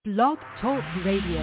Blog Talk Radio.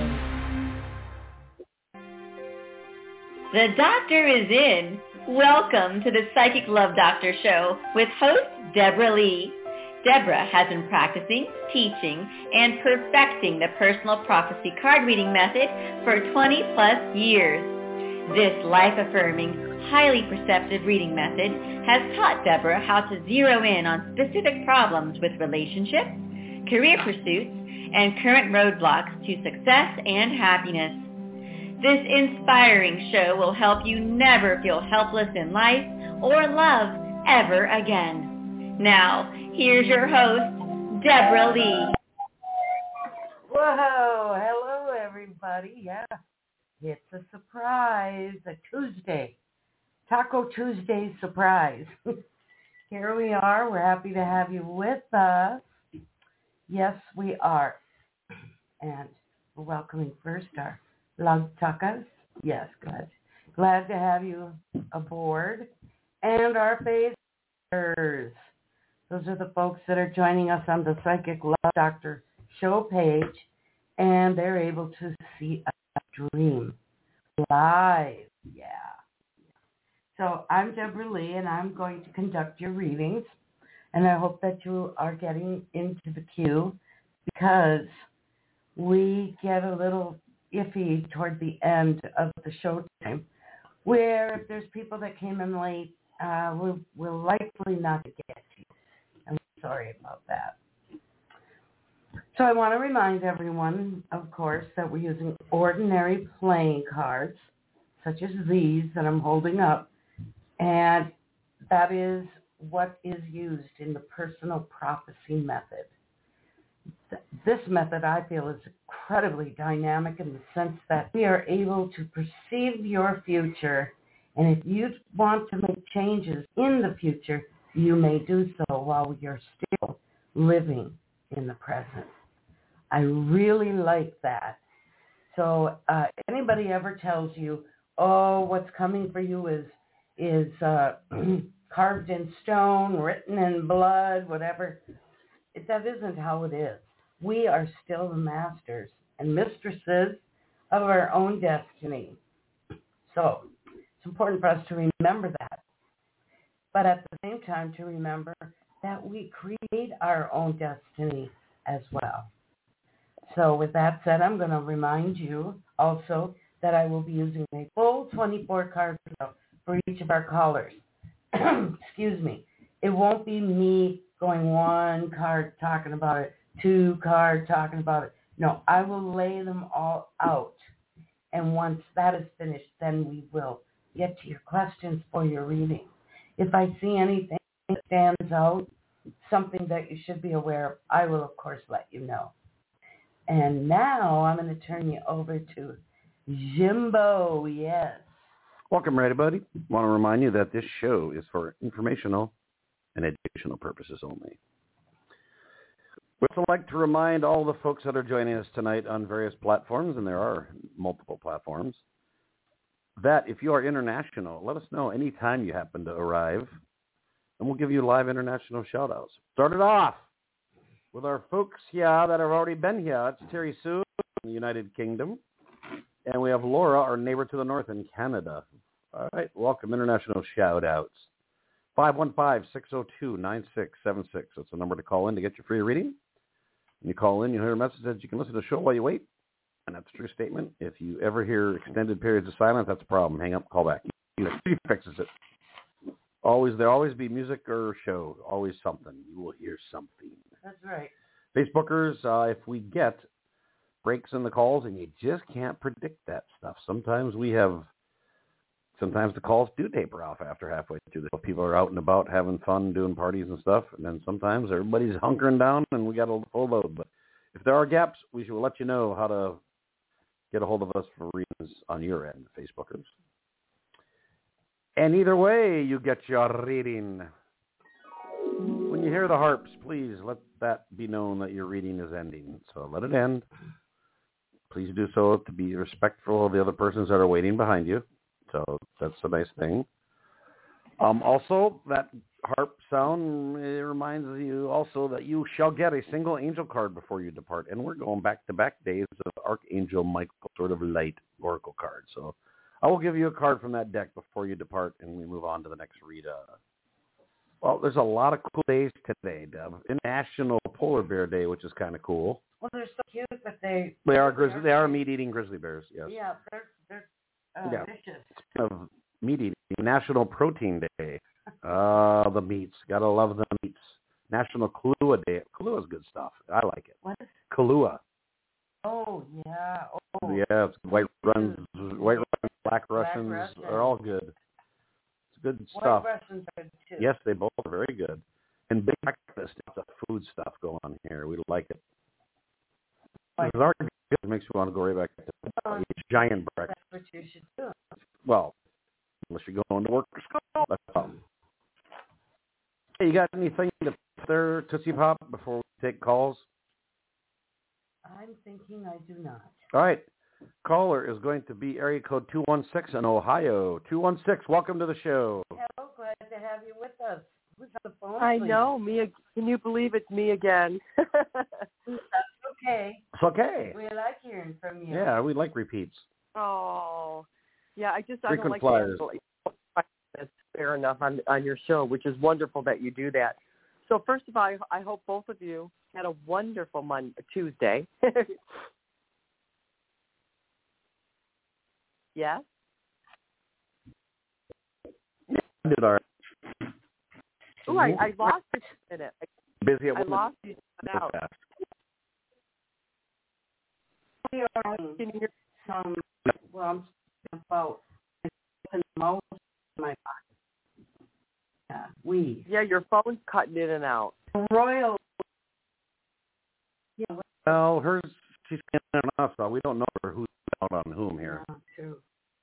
The doctor is in. Welcome to the Psychic Love Doctor Show with host Deborah Lee. Deborah has been practicing, teaching, and perfecting the personal prophecy card reading method for 20 plus years. This life-affirming, highly perceptive reading method has taught Deborah how to zero in on specific problems with relationships, career pursuits, and current roadblocks to success and happiness. This inspiring show will help you never feel helpless in life or love ever again. Now, here's your host, Deborah Lee. Whoa, hello everybody. Yeah, it's a surprise, a Tuesday, Taco Tuesday surprise. Here we are. We're happy to have you with us. Yes, we are. And we're welcoming first our Lug Takas. Yes, good. Glad to have you aboard. And our Phasers. Those are the folks that are joining us on the Psychic Love Doctor show page, and they're able to see a dream live. Yeah. So I'm Deborah Lee, and I'm going to conduct your readings, and I hope that you are getting into the queue because we get a little iffy toward the end of the show time, where if there's people that came in late, we'll likely not get to you. I'm sorry about that. So I want to remind everyone, of course, that we're using ordinary playing cards, such as these that I'm holding up, and that is what is used in the personal prophecy method. This method, I feel, is incredibly dynamic in the sense that we are able to perceive your future, and if you want to make changes in the future, you may do so while you're still living in the present. I really like that. So if anybody ever tells you, oh, what's coming for you is carved in stone, written in blood, whatever, that isn't how it is. We are still the masters and mistresses of our own destiny. So it's important for us to remember that. But at the same time, to remember that we create our own destiny as well. So with that said, I'm going to remind you also that I will be using a full 24 cards for each of our callers. Excuse me. It won't be me going one card talking about it, two card talking about it. No, I will lay them all out. And once that is finished, then we will get to your questions for your reading. If I see anything that stands out, something that you should be aware of, I will, of course, let you know. And now I'm going to turn you over to Jimbo. Yes. Welcome, everybody. I want to remind you that this show is for informational and educational purposes only. We'd also like to remind all the folks that are joining us tonight on various platforms, and there are multiple platforms, that if you are international, let us know anytime you happen to arrive, and we'll give you live international shout-outs. Started off with our folks here that have already been here. It's Terry Sue in the United Kingdom, and we have Laura, our neighbor to the north in Canada. All right, welcome, international shout-outs. 515-602-9676. That's the number to call in to get your free reading. When you call in, you hear a message that you can listen to the show while you wait, and that's a true statement. If you ever hear extended periods of silence, that's a problem. Hang up, call back. He fixes it. There'll always be music or show, always something. You will hear something. That's right. Facebookers, if we get breaks in the calls, and you just can't predict that stuff. Sometimes the calls do taper off after halfway through. People are out and about having fun, doing parties and stuff, and then sometimes everybody's hunkering down and we got a full load. But if there are gaps, we will let you know how to get a hold of us for readings on your end, Facebookers. And either way, you get your reading. When you hear the harps, please let that be known that your reading is ending. So let it end. Please do so to be respectful of the other persons that are waiting behind you. So that's a nice thing. Also, that harp sound, it reminds you also that you shall get a single angel card before you depart. And we're going back-to-back days of Archangel Michael, sort of light oracle card. So I will give you a card from that deck before you depart, and we move on to the next read. Well, there's a lot of cool days today, Deb. International Polar Bear Day, which is kind of cool. Well, they're so cute, but they are meat-eating grizzly bears, yes. Yeah, they're vicious. Of meat-eating. National Protein Day. The meats. Gotta love the meats. National Kahlua Day. Kahlua is good stuff. I like it. What is Kahlua. Oh, yeah. Oh. Yeah, it's white runs, black Russians are all good. It's good stuff. White Russians are good too. Yes, they both are very good. And big breakfast, the food stuff going on here. We like it. It's already good. It makes you want to go right back to a giant breakfast. That's what you should do. Well, unless you're going to work or school. That's fine. Hey, you got anything to put there, Tootsie Pop, before we take calls? I'm thinking I do not. All right. Caller is going to be area code 216 in Ohio. 216, welcome to the show. Hello, glad to have you with us. Who's on the phone? I please? know. Can you believe it's me again? That's okay. It's okay. We like hearing from you. Yeah, we like repeats. Oh, yeah. I don't Frequent like flyers. That's fair enough on your show, which is wonderful that you do that. So first of all, I hope both of you had a wonderful Tuesday. Yes? Did all right. Oh, I lost you for a minute. Busy at I work. lost you out. We are Can you hear? some, well, I'm speaking about most of my body. Yeah, Yeah, your phone's cutting in and out. Royal. Yeah, Well, she's in and out, so we don't know who's out on whom here. true.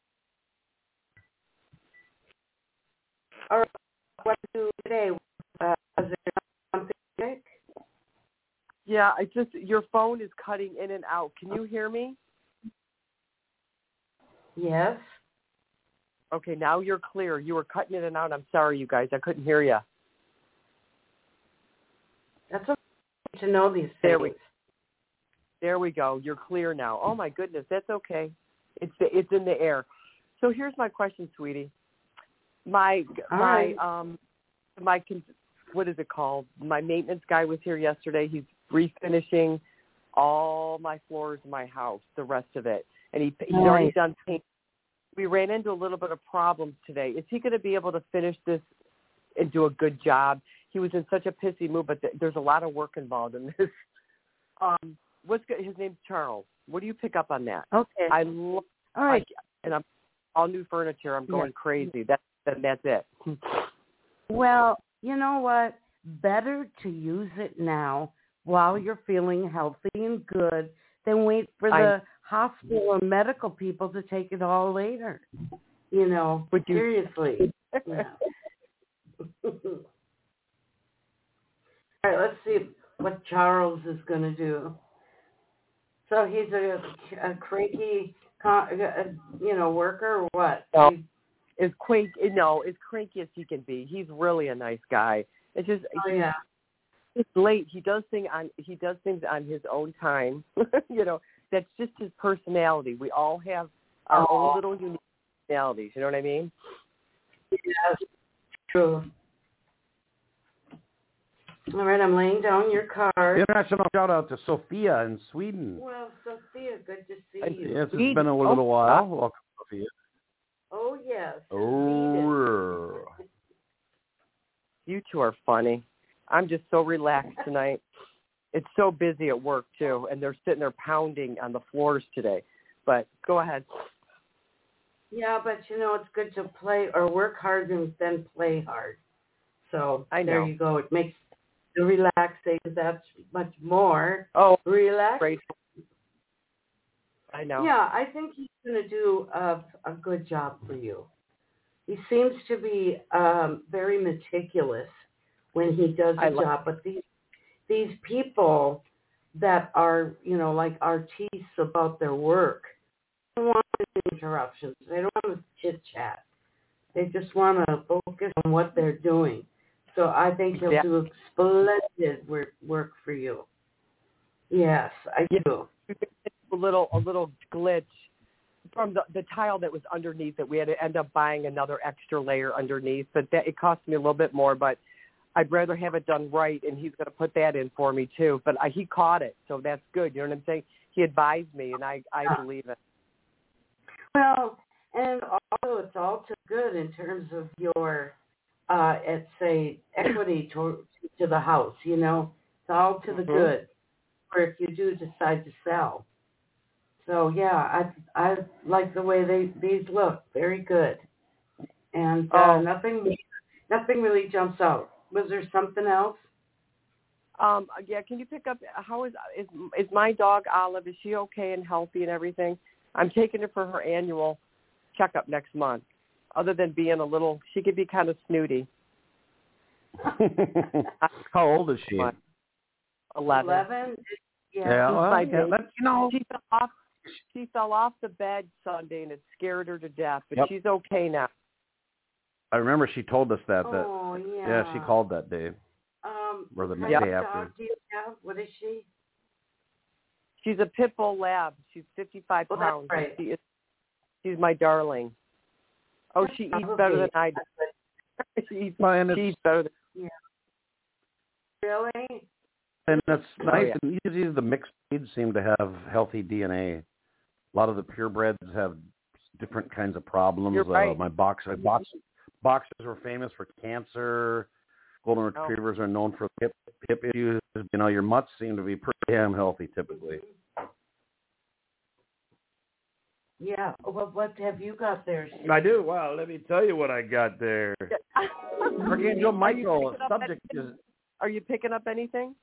All right, what to do today? Is there something big? Yeah, your phone is cutting in and out. Can you hear me? Yes. Okay, now you're clear. You were cutting in and out. I'm sorry, you guys. I couldn't hear you. That's okay to know these There things. There we go. You're clear now. Oh my goodness, that's okay. It's in the air. So here's my question, sweetie. What is it called? My maintenance guy was here yesterday. He's refinishing all my floors in my house, the rest of it, and he's already done paint. We ran into a little bit of problems today. Is he going to be able to finish this and do a good job? He was in such a pissy mood, but there's a lot of work involved in this. His name's Charles. What do you pick up on that? Okay. I love, all right. and I'm all new furniture. I'm going crazy. That's it. Well, you know what? Better to use it now while you're feeling healthy and good than wait for the hospital and medical people to take it all later. You know, seriously. Yeah. All right, let's see what Charles is going to do. So he's a cranky, worker or what? No, as cranky as he can be. He's really a nice guy. It's just it's late. He does things on his own time. That's just his personality. We all have our own little unique personalities. You know what I mean? Yes, true. All right, I'm laying down your card. International shout out to Sophia in Sweden. Well, Sophia, good to see you. Yes, it's been a little while. Welcome, Sophia. Oh, yes. Oh, you two are funny. I'm just so relaxed tonight. It's so busy at work, too, and they're sitting there pounding on the floors today. But go ahead. Yeah, but, it's good to play or work hard and then play hard. So there you go. It makes the relaxation that's much more relaxed. Great. I know. Yeah, I think he's going to do a good job for you. He seems to be very meticulous when he does a job. But these people that are, like artists about their work, they don't want interruptions. They don't want to chit-chat. They just want to focus on what they're doing. So I think he'll do splendid work for you. Yes, I do. A little glitch from the tile that was underneath it. We had to end up buying another extra layer underneath, but it cost me a little bit more, but I'd rather have it done right, and he's going to put that in for me too. But he caught it, so that's good. You know what I'm saying? He advised me, and I believe it. Well, and also it's all too good in terms of your, let's say, equity to the house, you know. It's all to the good, or if you do decide to sell. So, yeah, I like the way these look. Very good. And nothing really jumps out. Was there something else? Yeah, can you pick up, how is my dog Olive, is she okay and healthy and everything? I'm taking her for her annual checkup next month. Other than being she could be kind of snooty. How old is she? 11. 11? Yeah, well, she fell off the bed Sunday, and it scared her to death, but she's okay now. I remember she told us that. Oh, yeah. Yeah, she called that day. Or the day after. Dog do you have? What is she? She's a pit bull lab. She's 55 pounds. Right. She's my darling. Oh, she eats better than I do. She eats better than Yeah. Really? And that's nice. Oh, yeah. And usually the mixed breeds seem to have healthy DNA. A lot of the purebreds have different kinds of problems. You're right. My boxers were famous for cancer. Golden retrievers are known for hip issues. You know, your mutts seem to be pretty damn healthy typically. Yeah. Well, what have you got there, Steve? I do. Well, let me tell you what I got there. Archangel Michael, subject is... Are you picking up anything?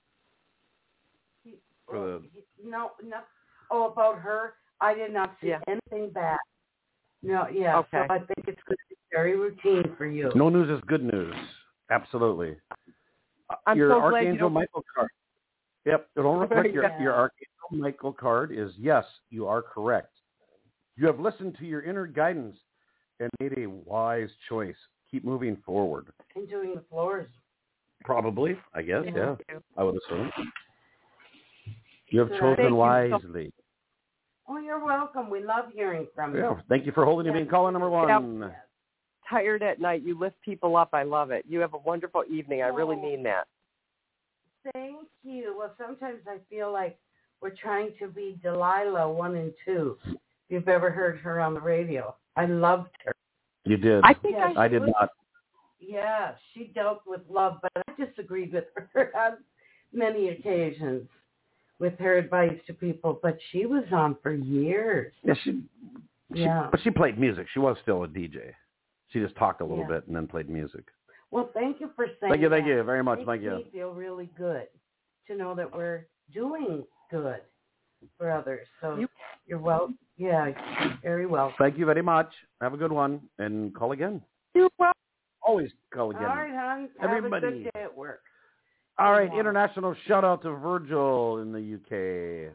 No. Oh, about her? I did not see anything bad. No, yeah. Okay. So I think it's going to be very routine for you. No news is good news. Absolutely. Your so Archangel Michael card. Yep. Don't reflect your Archangel Michael card is yes, you are correct. You have listened to your inner guidance and made a wise choice. Keep moving forward. And doing the floors. Probably, I guess, yeah. I would assume. You have chosen wisely. Oh, you're welcome. We love hearing from you. Yeah, thank you for holding me being caller number one. Yeah. Tired at night. You lift people up. I love it. You have a wonderful evening. I really mean that. Thank you. Well, sometimes I feel like we're trying to be Delilah 1 and 2. If you've ever heard her on the radio. I loved her. You did. I think I did not. Yeah, she dealt with love, but I disagreed with her on many occasions with her advice to people. But she was on for years. Yeah, but she played music. She was still a DJ. She just talked a little bit and then played music. Well, thank you for saying Thank you very much. Thank you. It makes me feel really good to know that we're doing good for others. So you're welcome. Yeah, very well. Thank you very much. Have a good one and call again. You're welcome. Always call again. All right, hon. Everybody. Have a good day at work. All right, international shout out to Virgil in the UK.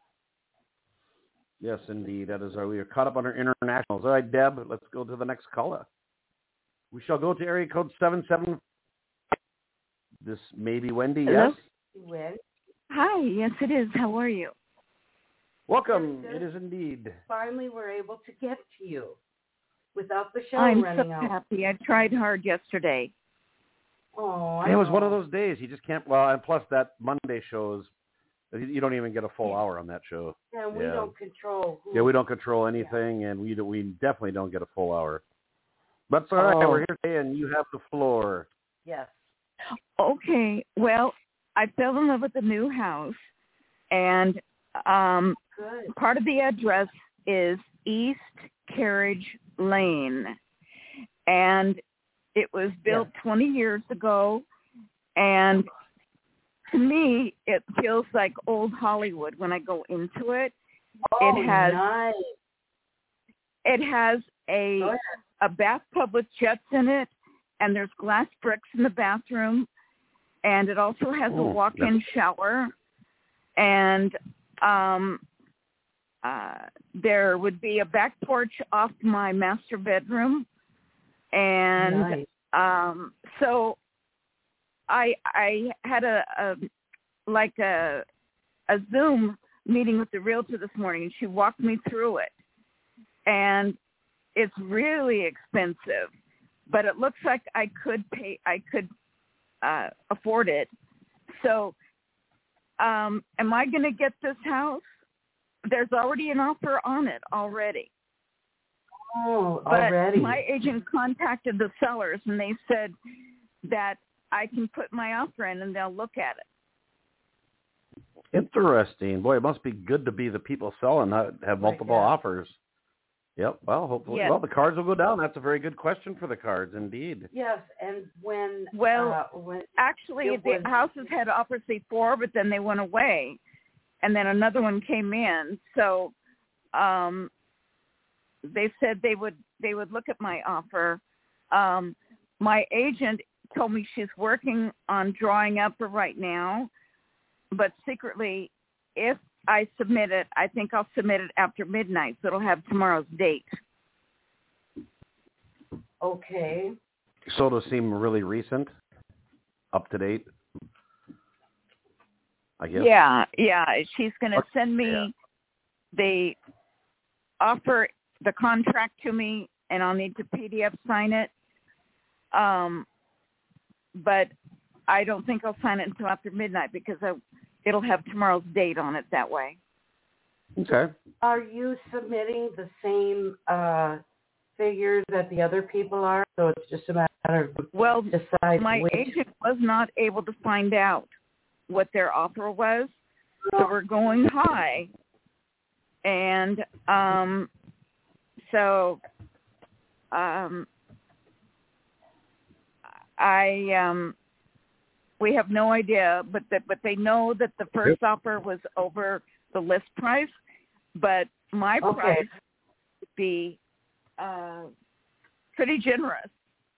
Yes, indeed. That is we are caught up on our internationals. All right, Deb, let's go to the next caller. We shall go to area code 77. This may be Wendy, Hello? Yes? Wendy? Hi, yes it is. How are you? Welcome. It is indeed. Finally, we're able to get to you without the show I'm running so out. happy. I tried hard yesterday. Oh, it was one of those days. You just can't. Well, and plus that Monday shows, you don't even get a full hour on that show. Yeah, we don't control. We don't control anything, and we definitely don't get a full hour. But it's all right. We're here today, and you have the floor. Yes. Okay. Well, I fell in love with the new house, and part of the address is East Carriage Lane, and it was built 20 years ago, and to me, it feels like old Hollywood when I go into it. Oh, nice. It has a bathtub with jets in it, and there's glass bricks in the bathroom, and it also has a walk-in shower, and there would be a back porch off my master bedroom, and so I had a Zoom meeting with the realtor this morning, and she walked me through it. And it's really expensive, but it looks like I could afford it. So, am I going to get this house? There's already an offer on it already. Oh, but already. My agent contacted the sellers, and they said that I can put my offer in, and they'll look at it. Interesting. Boy, it must be good to be the people selling, not have multiple offers. Yep. Well, hopefully, yes. Well, the cards will go down. That's a very good question for the cards, indeed. Yes, and when actually the houses had offers before, but then they went away, and then another one came in. So, they said they would look at my offer. My agent told me she's working on drawing up right now, but secretly, if I submit it, I think I'll submit it after midnight, so it'll have tomorrow's date. Okay. So it'll seem really recent, up to date, I guess. Yeah. She's going to send me the offer, the contract to me, and I'll need to PDF sign it. But I don't think I'll sign it until after midnight because it'll have tomorrow's date on it that way. Okay. Are you submitting the same figures that the other people are? So it's just a matter of deciding my agent was not able to find out what their offer was, so we're going high. And we have no idea, but they know that the first offer was over the list price, but my price would be pretty generous.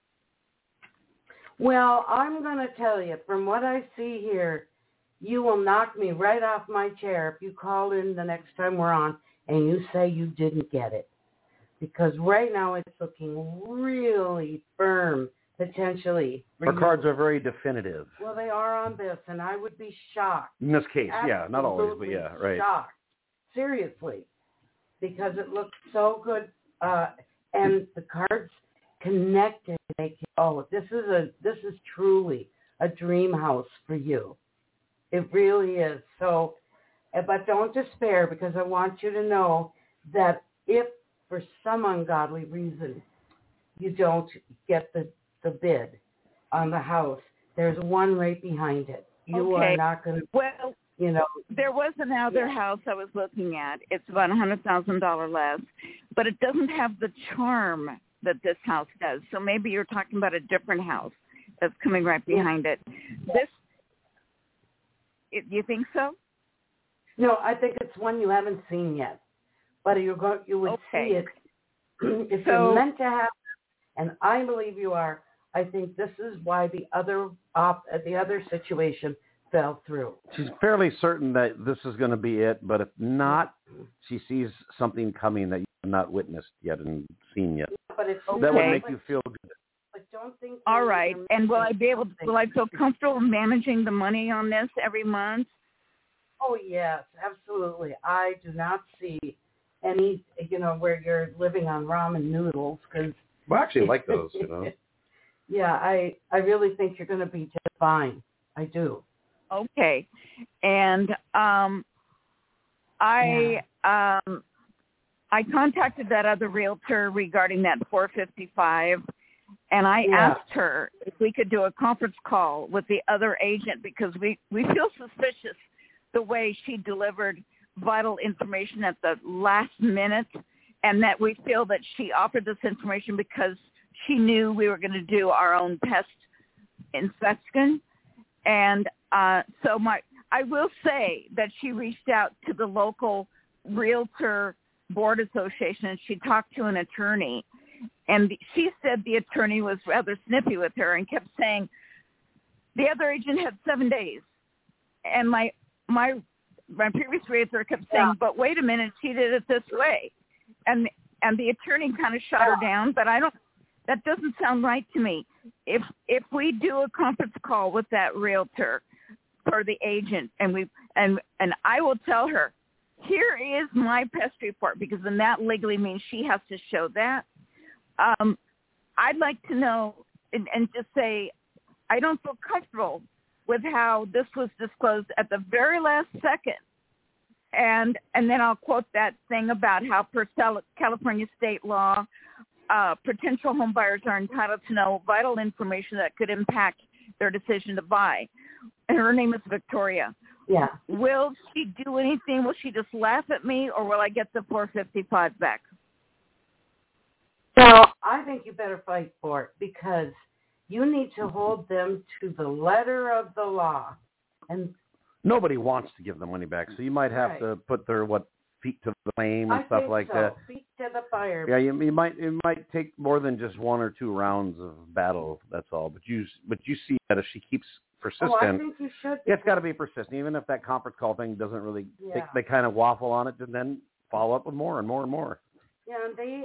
Well, I'm going to tell you, from what I see here, you will knock me right off my chair if you call in the next time we're on and you say you didn't get it. Because right now it's looking really firm, potentially. Our cards are very definitive. Well, they are on this, and I would be shocked. In this case, not always, but shocked. Seriously. Because it looks so good. And the cards connected make you, this is truly a dream house for you. It really is. So, but don't despair, because I want you to know that if for some ungodly reason you don't get the bid on the house, there's one right behind it. You are not going to, there was another house I was looking at. It's about $100,000 less, but it doesn't have the charm that this house does. So maybe you're talking about a different house that's coming right behind it. You think so? No, I think it's one you haven't seen yet. But you would see it if you're meant to have it, and I believe you are. I think this is why the other situation fell through. She's fairly certain that this is going to be it, but if not, she sees something coming that you have not witnessed yet and seen yet. But that would make you feel good. But don't think. All right, and will I feel comfortable managing the money on this every month? Oh yes, absolutely. I do not see any, where you're living on ramen noodles, because. Well, actually, I like those, Yeah, I really think you're going to be just fine. I do. Okay, and I contacted that other realtor regarding that 455, and I asked her if we could do a conference call with the other agent, because we feel suspicious the way she delivered vital information at the last minute, and that we feel that she offered this information because she knew we were going to do our own pest inspection. And so I will say that she reached out to the local realtor board association, and she talked to an attorney, and she said the attorney was rather snippy with her and kept saying the other agent had 7 days. And my previous realtor kept saying, but wait a minute, she did it this way. And the attorney kind of shot her down, but that doesn't sound right to me. If we do a conference call with that realtor or the agent, and I will tell her, here is my pest report, because then that legally means she has to show that. I'd like to know and just say, I don't feel comfortable with how this was disclosed at the very last second. And then I'll quote that thing about how per California state law, potential home buyers are entitled to know vital information that could impact their decision to buy. And her name is Victoria. Yeah. Will she do anything? Will she just laugh at me, or will I get the $455 back? So I think you better fight for it, because you need to hold them to the letter of the law. And nobody wants to give the money back, so you might have to put their feet to the flame and stuff like that. Feet to the fire. Yeah, it might take more than just 1 or 2 rounds of battle. That's all. But you see that if she keeps persistent, I think you should. It's got to be persistent, even if that conference call thing doesn't really. They kind of waffle on it, and then follow up with more and more and more. Yeah, and they.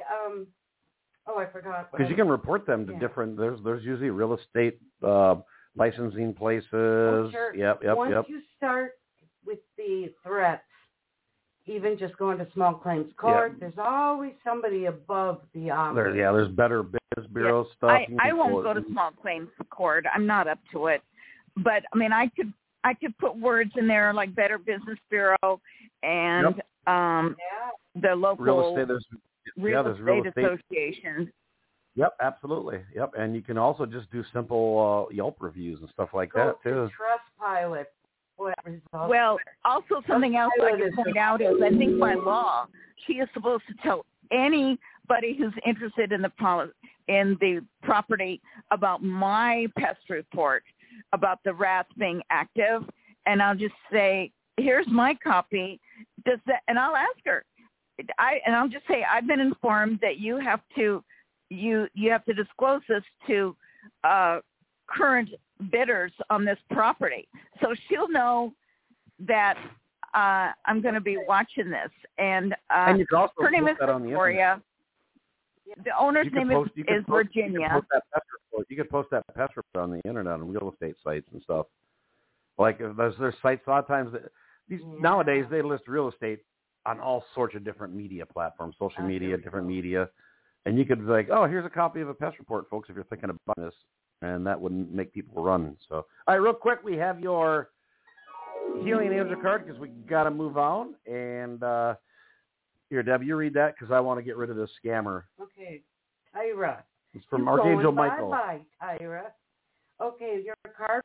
I forgot. Because you can report them to different. There's usually real estate licensing places. Oh, sure. Yep. Once you start with the threats, even just going to small claims court, there's always somebody above the office. There's Better Business Bureau stuff. I won't go to small claims court. I'm not up to it. But I mean, I could put words in there like Better Business Bureau and the local real estate. Real estate associations. Yep, absolutely. Yep, and you can also just do simple Yelp reviews and stuff like that too. Trustpilot. Well, also something else I can point out is I think by law she is supposed to tell anybody who's interested in the property about my pest report about the rats being active, and I'll just say, here's my copy. And I'll ask her. I'll just say, I've been informed that you have to disclose this to current bidders on this property, so she'll know that I'm going to be watching this. And you can also her name is Victoria. The owner's name is Virginia. You could post that pest report on the internet on real estate sites and stuff. Like there's sites a lot of times that nowadays they list real estate on all sorts of different media platforms, social media, different media. And you could be like, oh, here's a copy of a pest report, folks, if you're thinking about this. And that wouldn't make people run. So, all right, real quick, we have your Healing Angel card because we got to move on. And here, Deb, you read that because I want to get rid of this scammer. Okay. Tyra. It's from Archangel Michael. Bye-bye, Tyra. Okay, your card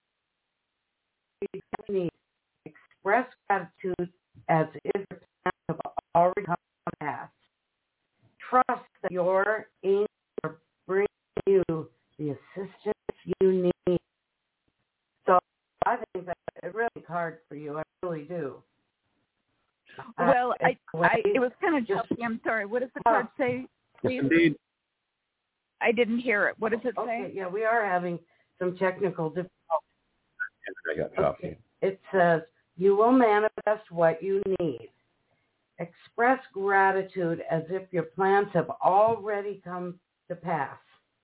needs express gratitude as if your plans have already come to pass. Trust that your angels are bringing you the assistance you need. So I think that's a really hard for you. I really do. Well, it was kind of jumpy. I'm sorry. What does the card say? Yes, indeed. I didn't hear it. What does it say? Yeah, we are having some technical difficulties. I got copy. Okay. It says, you will manifest what you need. Express gratitude as if your plans have already come to pass.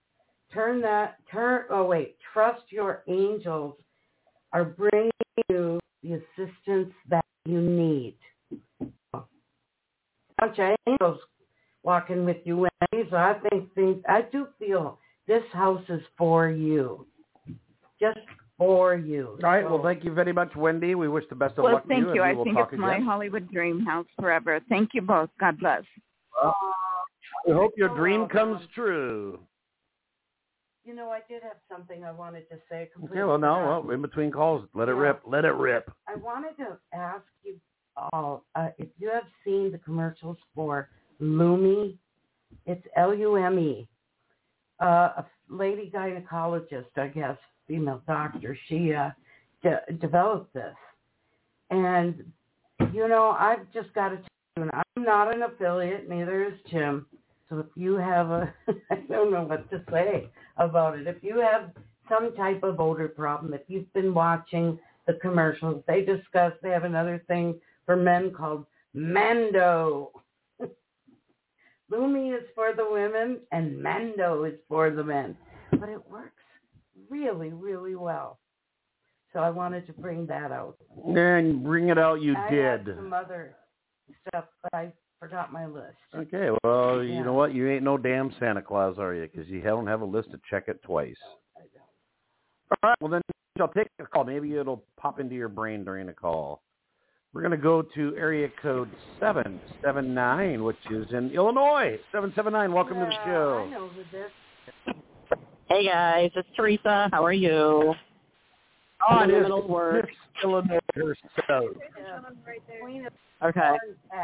Trust your angels are bringing you the assistance that you need. A bunch of angels walking with you, Wendy, so I do feel this house is for you. Just for you. All right, well, thank you very much, Wendy. We wish the best of luck to you. Well, thank you. I think it's my Hollywood dream house forever. Thank you both. God bless. I hope your dream comes true. You know, I did have something I wanted to say. Okay, well, in between calls, let it rip. Let it rip. I wanted to ask you all if you have seen the commercials for Lume. It's Lume. A lady gynecologist, I guess, female doctor. She developed this. And, you know, I've just got to tell you, I'm not an affiliate, neither is Jim. So if you have I don't know what to say about it. If you have some type of odor problem, if you've been watching the commercials, they have another thing for men called Mando. Lumi is for the women and Mando is for the men. But it works really, really well. So I wanted to bring that out. And bring it out, you I did. had some other stuff, but I forgot my list. Okay, well, you know what? You ain't no damn Santa Claus, are you? Because you don't have a list to check it twice. I don't. All right, well, then I'll take a call. Maybe it'll pop into your brain during the call. We're going to go to area code 779, which is in Illinois. 779, welcome to the show. I know who this. Hey guys, it's Teresa. How are you? Oh, in the middle of work. Illinois herself. Okay.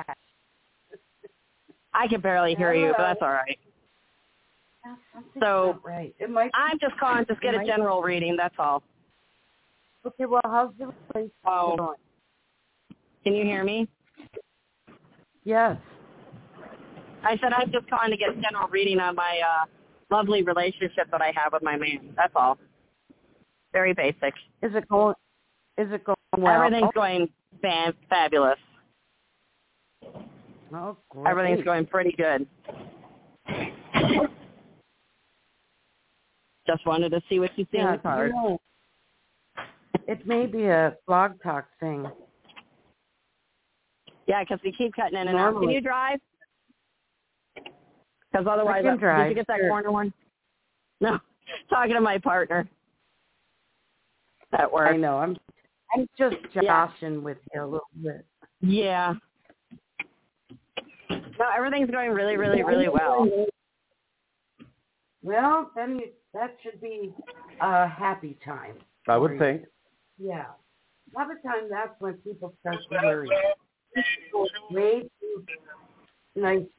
I can barely hear you, but that's all right. So right. I'm just calling to get a general reading. That's all. Okay. Well, how's the place going? Can you hear me? Yes. I said I'm just calling to get a general reading on my lovely relationship that I have with my man. That's all. Very basic. Is it going well? Everything's going fabulous. Oh, great. Everything's going pretty good. Just wanted to see what you see in the card. You know, it may be a blog talk thing. Yeah, because we keep cutting in and out. Can you drive? Because otherwise, I can drive. Did you get that corner one? No, talking to my partner. That works. I know. I'm just joshing with you a little bit. Yeah. No, everything's going really, really, really well. Well, then that should be a happy time. I would think. Yeah. A lot of times that's when people start to worry. Way too nicely.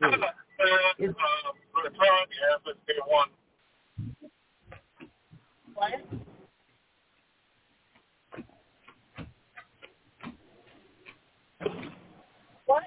What?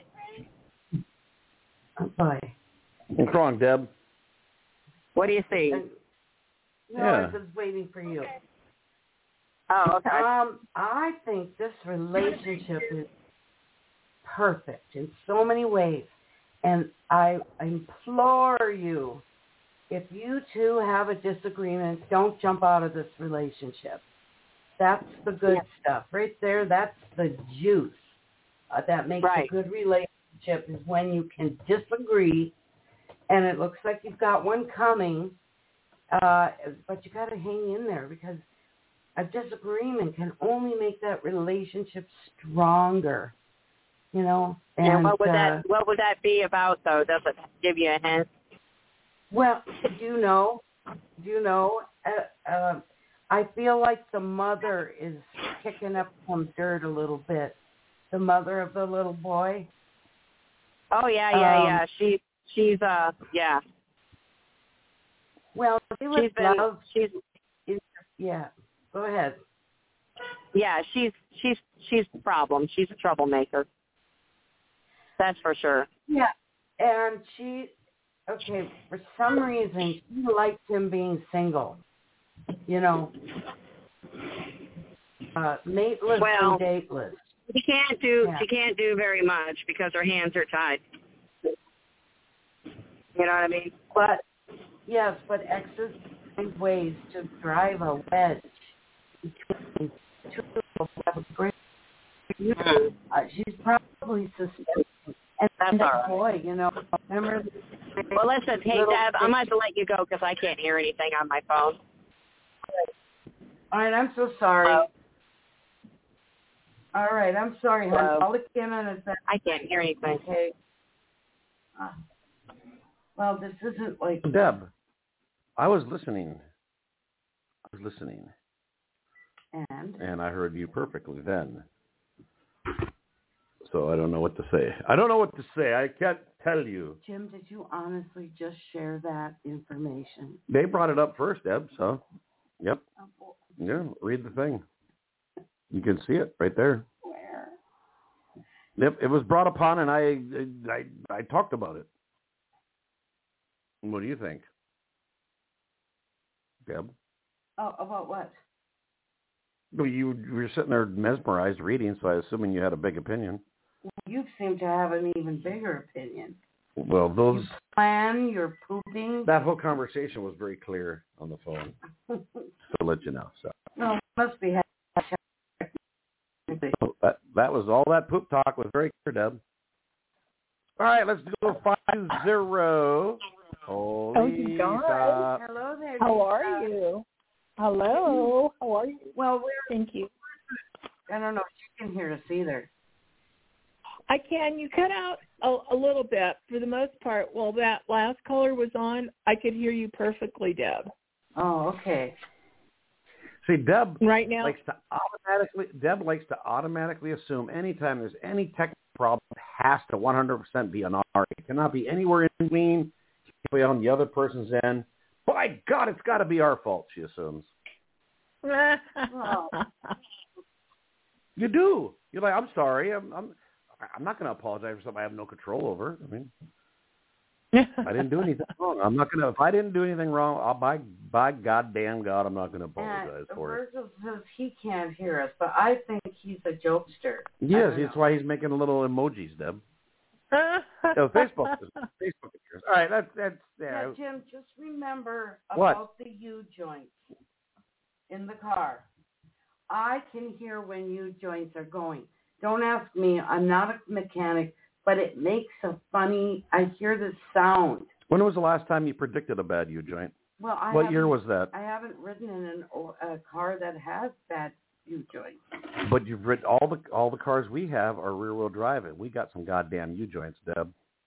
Bye. What's wrong, Deb? What do you see? I was waiting for you. Oh, okay. I think this relationship is perfect in so many ways. And I implore you, if you two have a disagreement, don't jump out of this relationship. That's the good stuff. Right there, that's the juice that makes a good relationship is when you can disagree. And it looks like you've got one coming, but you got to hang in there because a disagreement can only make that relationship stronger. You know, and what would that be about though? Does it give you a hint? Well, do you know? I feel like the mother is kicking up some dirt a little bit. The mother of the little boy. Oh yeah. She's yeah. Well, she's Go ahead. Yeah, she's a problem. She's a troublemaker. That's for sure. Yeah, and for some reason, she liked him being single. You know, mateless and dateless. She can't do very much because her hands are tied. You know what I mean? But exes find ways to drive a wedge between two people who have a great. She's probably suspicious. And that's that all right. boy, you know, remember? Well, listen, hey, Deb, I'm going to have to let you go because I can't hear anything on my phone. All right, I'm so sorry. All right, I'm sorry, hon. I'll look in on it. I can't hear anything. Okay. Well, this isn't like... Deb, I was listening. And I heard you perfectly then. So I don't know what to say. I can't tell you. Jim, did you honestly just share that information? They brought it up first, Deb, so, yep. Yeah, read the thing. You can see it right there. Where? Yep, it was brought upon, and I talked about it. What do you think, Deb? Oh, about what? Well, you were sitting there mesmerized reading, so I assuming you had a big opinion. Well, you seem to have an even bigger opinion. Well, those... You plan, you're pooping. That whole conversation was very clear on the phone. To let you know. So. No, must be. That was all that poop talk was very clear, Deb. All right, let's do a 5-0. Holy you guys. Hello there. How are you? Hello. How are you? Well, thank you. I don't know if you can hear us either. I can. You cut out a little bit. For the most part, while that last caller was on, I could hear you perfectly, Deb. Oh, okay. See, Deb right now likes to automatically assume anytime there's any technical problem, it has to 100% be on our end. It cannot be anywhere in between. It can't be on the other person's end. By God, it's got to be our fault, she assumes. Oh. You do. You're like, I'm sorry. I'm not going to apologize for something I have no control over. I mean, I didn't do anything wrong. I'm not going to. If I didn't do anything wrong, by goddamn God, I'm not going to apologize for it. Virgil says he can't hear us, but I think he's a jokester. Yes, that's why he's making little emojis, Deb. No, Facebook. Facebook hears. All right, that's yeah. Jim, just remember what? About the U-joints in the car. I can hear when U-joints are going. Don't ask me. I'm not a mechanic, but it makes a funny. I hear the sound. When was the last time you predicted a bad U-joint? Well, what year was that? I haven't ridden in a car that has bad U-joints. But you've ridden all the cars we have are rear-wheel drive, and we got some goddamn U-joints, Deb.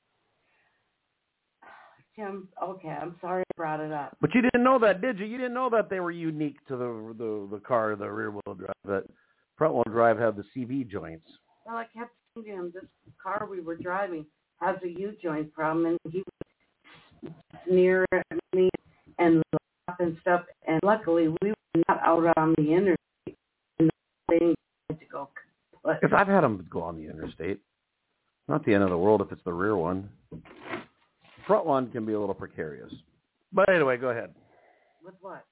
Jim, okay, I'm sorry I brought it up. But you didn't know that, did you? You didn't know that they were unique to the car, the rear-wheel drive. That front-wheel drive had the CV joints. Well, I kept saying to him, this car we were driving has a U-joint problem, and he was near me and laugh and stuff. And luckily, we were not out on the interstate. And they had to go. Because I've had them go on the interstate. Not the end of the world if it's the rear one. Front one can be a little precarious. But anyway, go ahead. With what?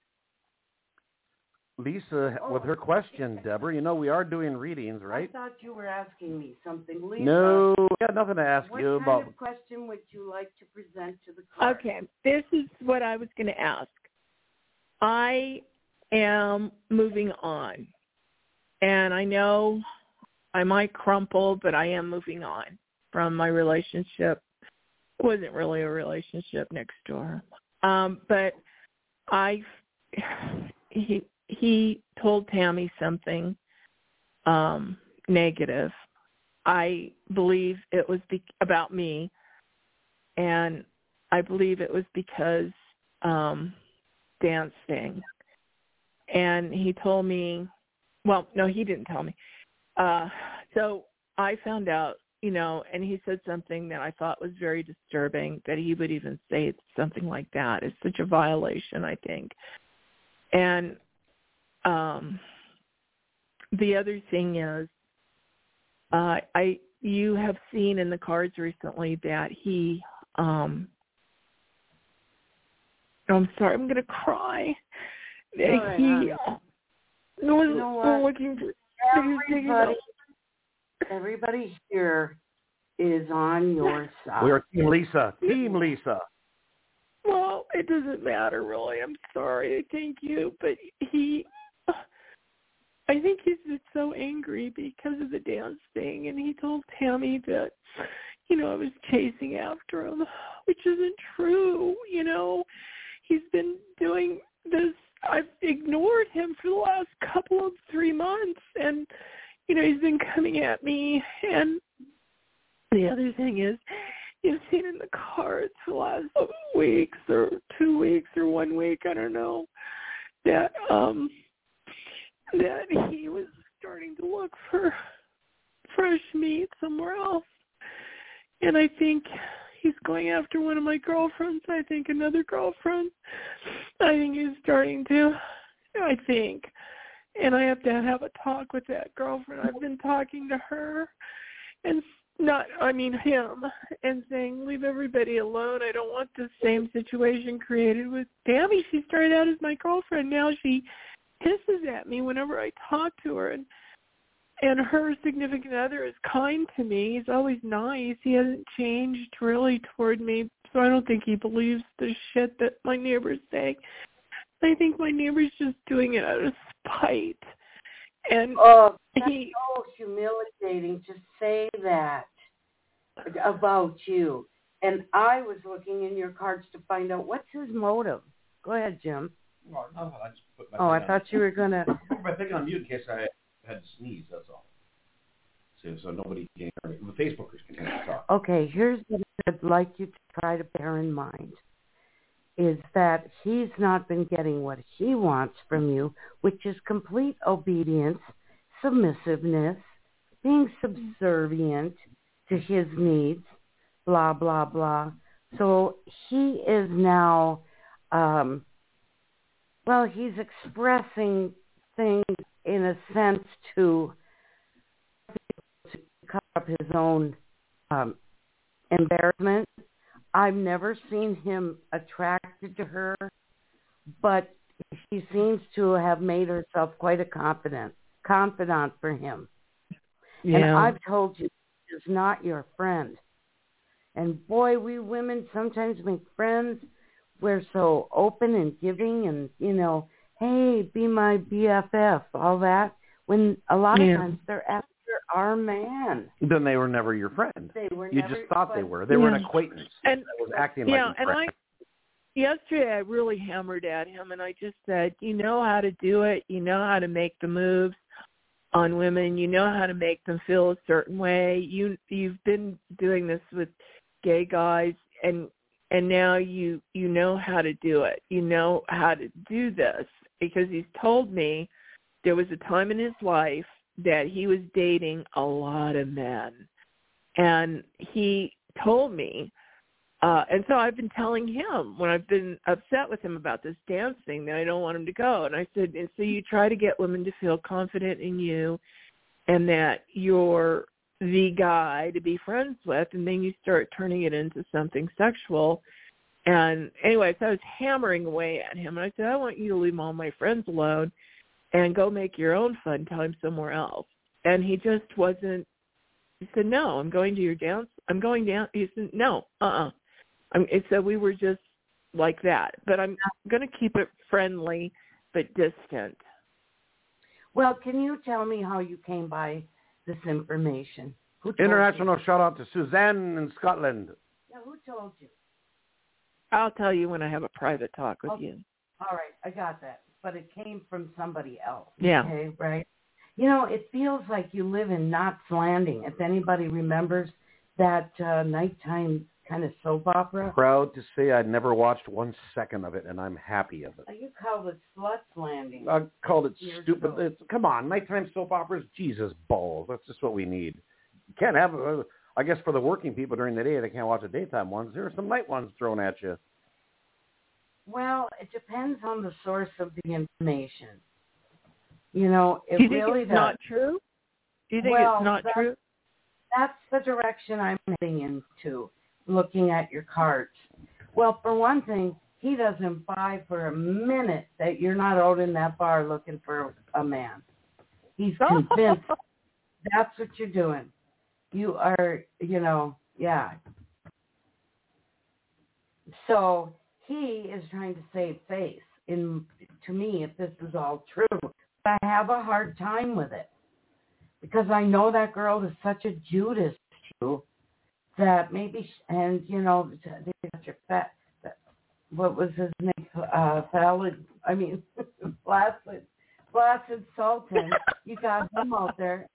Lisa, with her question, Deborah, you know we are doing readings, right? I thought you were asking me something. Lisa, no, I got nothing to ask you about. What kind of question would you like to present to the card? Okay, this is what I was going to ask. I am moving on, and I know I might crumple, but I am moving on from my relationship. It wasn't really a relationship next door, but he told Tammy something negative. I believe it was about me, and I believe it was because dancing. And he told me, well, no, he didn't tell me. So I found out, and he said something that I thought was very disturbing, that he would even say something like that. It's such a violation, I think. And the other thing is, you have seen in the cards recently that he, I'm sorry, I'm going to cry. That he was looking for everybody here is on your side. We are Team Lisa. Team Lisa. Well, it doesn't matter, really. I'm sorry. Thank you. But I think he's just so angry because of the dance thing. And he told Tammy that, I was chasing after him, which isn't true. He's been doing this. I've ignored him for the last couple of 3 months. And, he's been coming at me. And the other thing is, you've seen in the cards for the last weeks or 2 weeks or 1 week, I don't know, that he was starting to look for fresh meat somewhere else. And I think he's going after one of my girlfriends. I think another girlfriend. I think he's starting to, and I have to have a talk with that girlfriend. I've been talking to her and him, and saying, leave everybody alone. I don't want the same situation created with Tammy. She started out as my girlfriend. Now she hisses at me whenever I talk to her. And her significant other is kind to me. He's always nice. He hasn't changed really toward me. So I don't think he believes the shit that my neighbor's saying. I think my neighbor's just doing it out of spite. And that's so humiliating to say that about you. And I was looking in your cards to find out what's his motive. Go ahead, Jim. Well, no, I just put my I thought you were going to... put my thing on mute in case I had to sneeze, that's all. So nobody can hear me. The Facebookers can hear me talk. Okay, here's what I'd like you to try to bear in mind, is that he's not been getting what he wants from you, which is complete obedience, submissiveness, being subservient to his needs, blah, blah, blah. So he is now, he's expressing things in a sense to cover up his own embarrassment. I've never seen him attracted to her, but she seems to have made herself quite a confidant for him. Yeah. And I've told you, she's not your friend. And boy, we women sometimes make friends. We're so open and giving and, hey, be my BFF, all that, when a lot of times they're after our man. Then they were never your friend. You just thought they were. They were an acquaintance. And that was acting like a friend. Yesterday I really hammered at him, and I just said, you know how to do it. You know how to make the moves on women. You know how to make them feel a certain way. You've been doing this with gay guys, and now you know how to do it. You know how to do this, because he's told me there was a time in his life that he was dating a lot of men. And he told me, and so I've been telling him when I've been upset with him about this dance thing that I don't want him to go. And I said, and so you try to get women to feel confident in you and that you're the guy to be friends with, and then you start turning it into something sexual. And anyway, so I was hammering away at him, and I said, I want you to leave all my friends alone and go make your own fun time somewhere else. And he just wasn't, he said, no, I'm going to your dance. I'm going down. He said, no, so we were just like that. But I'm going to keep it friendly but distant. Well, can you tell me how you came by this information? International shout out to Suzanne in Scotland. Yeah, who told you? I'll tell you when I have a private talk with you. All right, I got that. But it came from somebody else. Yeah. Okay, right? It feels like you live in Knots Landing. If anybody remembers that nighttime kind of soap opera. Proud to say I never watched 1 second of it, and I'm happy of it. You called it Sluts Landing. I called it stupid. Come on, nighttime soap operas, Jesus balls. That's just what we need. You can't have, I guess for the working people during the day, they can't watch the daytime ones. There are some night ones thrown at you. Well, it depends on the source of the information. Do you think it's not true? Do you think it's not true? That's the direction I'm heading into, looking at your cards. Well, for one thing, he doesn't buy for a minute that you're not out in that bar looking for a man. He's convinced that's what you're doing. You are, yeah. So he is trying to save face. To me, if this is all true, I have a hard time with it because I know that girl is such a Judas to you that maybe, what was his name? Placid Sultan. You got him out there.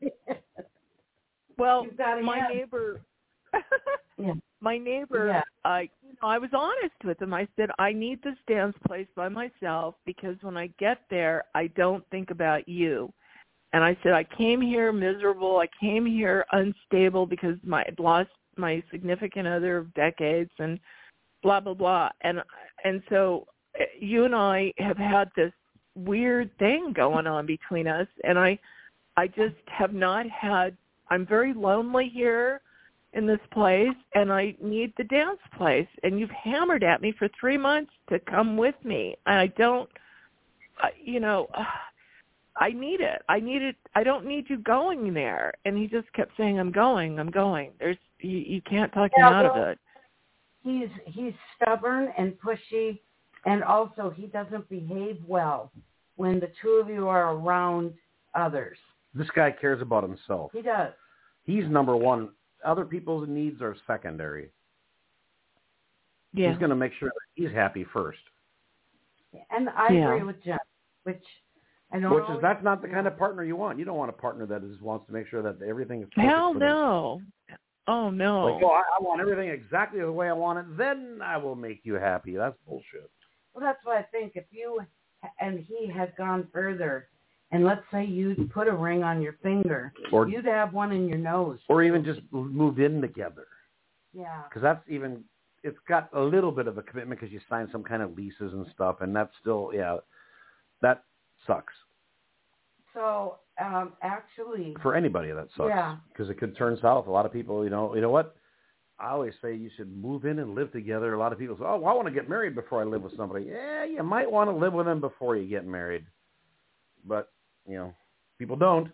Well, my neighbor. Yeah. My neighbor, I was honest with him. I said, I need this dance place by myself because when I get there, I don't think about you. And I said, I came here miserable. I came here unstable because I'd lost my significant other of decades and blah, blah, blah. And so you and I have had this weird thing going on between us. And I just have not had, I'm very lonely here in this place, and I need the dance place. And you've hammered at me for 3 months to come with me. And I don't, I need it. I don't need you going there. And he just kept saying, I'm going. You can't talk me out of it. He's stubborn and pushy, and also he doesn't behave well when the two of you are around others. This guy cares about himself. He does. He's number one. Other people's needs are secondary. Yeah. He's going to make sure that he's happy first. And I agree with Jen, which I don't. That's not the kind of partner you want. You don't want a partner that just wants to make sure that everything is perfect. Hell no. Oh, no. Like, I want everything exactly the way I want it, then I will make you happy. That's bullshit. Well, that's what I think. If you and he had gone further, and let's say you put a ring on your finger, or you'd have one in your nose. Or even just moved in together. Yeah. Because that's even, it's got a little bit of a commitment because you sign some kind of leases and stuff, and that's still, that sucks. So, actually... For anybody, that sucks. Yeah. Because it could turn south. A lot of people, you know what? I always say you should move in and live together. A lot of people say, I want to get married before I live with somebody. Yeah, you might want to live with them before you get married. But, people don't.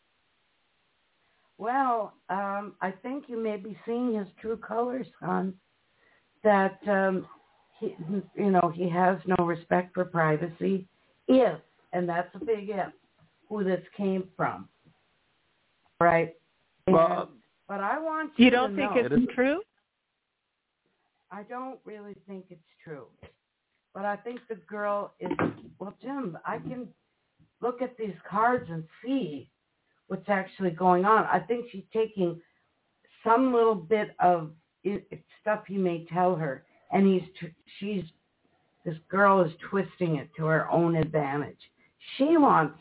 Well, I think you may be seeing his true colors, hon. That, he has no respect for privacy. If, and that's a big if, who this came from. Right? Well, but I want you to know. You don't think it's true? I don't really think it's true. But I think the girl is, well, Jim, I can look at these cards and see what's actually going on. I think she's taking some little bit of stuff he may tell her, and this girl is twisting it to her own advantage. She wants,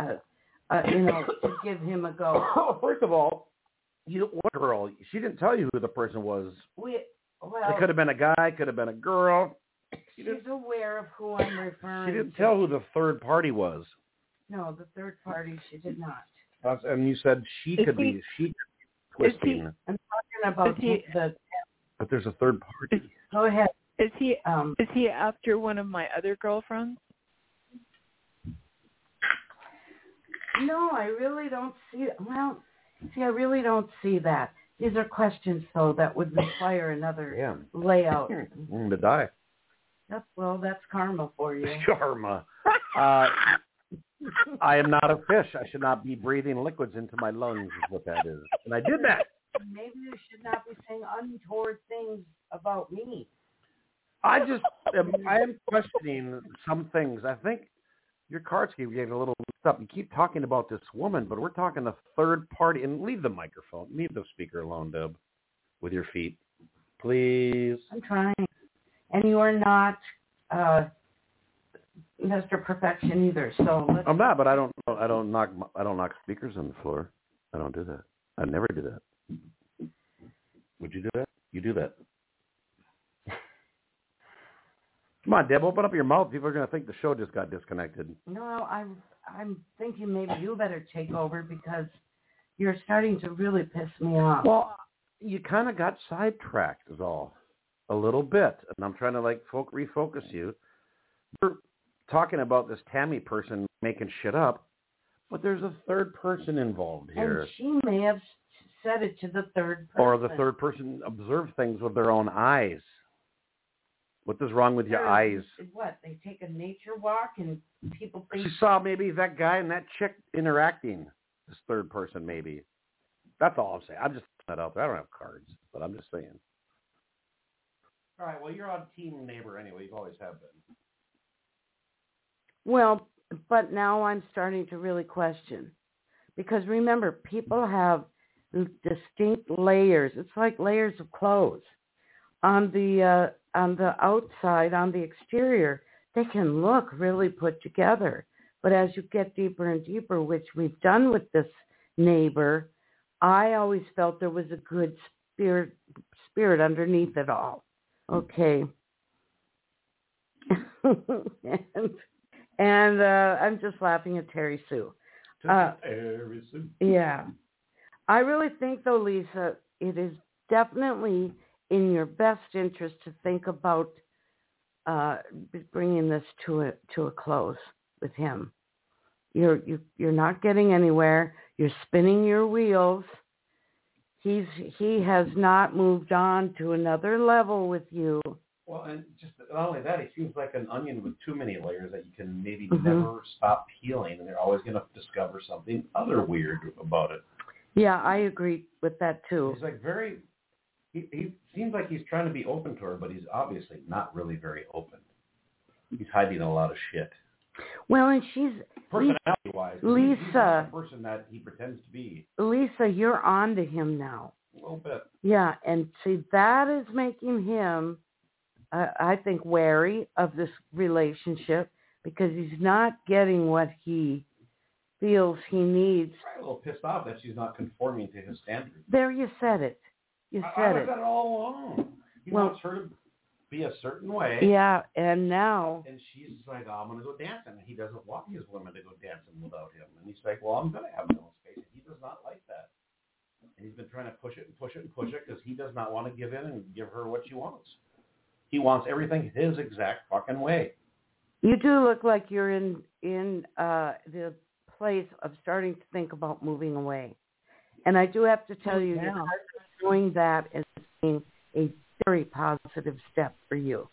to give him a go. First of all, what girl? She didn't tell you who the person was. It could have been a guy, could have been a girl. She's aware of who I'm referring to. She didn't tell who the third party was. No, the third party, she did not. And you said she could be twisting. I'm talking about But there's a third party. Go ahead. Is he after one of my other girlfriends? No, I really don't see. Well, I really don't see that. These are questions, though, that would require another layout. To die. That's karma for you. Karma. I am not a fish. I should not be breathing liquids into my lungs is what that is. And I did that. Maybe you should not be saying untoward things about me. I am questioning some things. I think your cards keep getting a little mixed up. You keep talking about this woman, but we're talking a third party. And leave the microphone. Leave the speaker alone, Deb, with your feet. Please. I'm trying. And you are not Mr. Perfection either. So I'm not, but I don't knock speakers on the floor. I don't do that. I never do that. Would you do that? You do that. Come on, Deb, open up your mouth. People are going to think the show just got disconnected. No, I'm thinking maybe you better take over because you're starting to really piss me off. Well, you kind of got sidetracked is all. A little bit. And I'm trying to refocus you. We're talking about this Tammy person making shit up, but there's a third person involved here. And she may have said it to the third person. Or the third person observed things with their own eyes. What is wrong with your eyes? What? They take a nature walk and people think... She saw maybe that guy and that chick interacting. This third person maybe. That's all I'm saying. I'm just putting that out there. I don't have cards, but I'm just saying. All right, well, you're on Team Neighbor anyway. You always have been. Well, but now I'm starting to really question. Because remember, people have distinct layers. It's like layers of clothes. On the outside, on the exterior, they can look really put together. But as you get deeper and deeper, which we've done with this neighbor, I always felt there was a good spirit underneath it all. Okay. and I'm just laughing at Terry Sue. Terry Sue. Yeah. I really think, though, Lisa, it is definitely in your best interest to think about bringing this to a close with him. You're not getting anywhere. You're spinning your wheels. He has not moved on to another level with you. Well, and just not only that, he seems like an onion with too many layers that you can maybe never stop peeling, and they're always going to discover something other weird about it. Yeah, I agree with that too. He's like he seems like he's trying to be open to her, but he's obviously not really very open. He's hiding a lot of shit. Well, and she's personality-wise, Lisa, he's not the person that he pretends to be. Lisa, you're on to him now. A little bit. Yeah, and see, that is making him, I think, wary of this relationship because he's not getting what he feels he needs. I'm a little pissed off that she's not conforming to his standards. There, you said it. You said I it. said it all along. He wants her to be a certain way. Yeah, and now. And she's like, oh, I'm going to go dancing. And he doesn't want his women to go dancing without him. And he's like, well, I'm going to have my own space. And he does not like that. And he's been trying to push it and push it and push it because he does not want to give in and give her what she wants. He wants everything his exact fucking way. You do look like you're in the place of starting to think about moving away. And I do have to tell you, you're doing that as being a very positive step for you.